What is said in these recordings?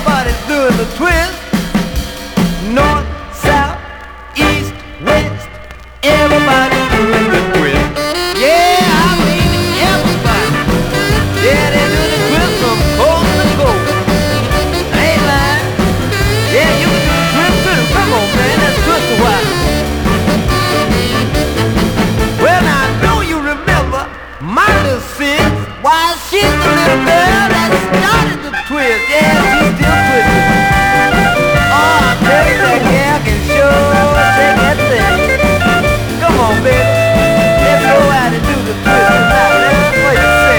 everybody's doing the twist. North, south, east, west, everybody's doing the twist. Yeah, I mean everybody. Yeah, they're doing the twist from coast to coast. I ain't lying. Yeah, you can do the twist too. Come on, man, let's twist a while. Well, now I know you remember my little sis. Why, she's the little girl that started the twist. Yeah, she's still twisting. Oh, I tell you, that gal can sure take that thing. Come on, baby. Let's go out and do the twist tonight. What you say?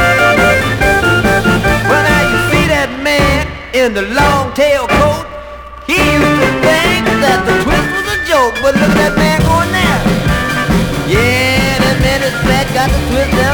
Well, now you see that man in the long tail coat. He used to think that the twist was a joke, but look at that man going now. Yeah, that man is fat, got the twist down.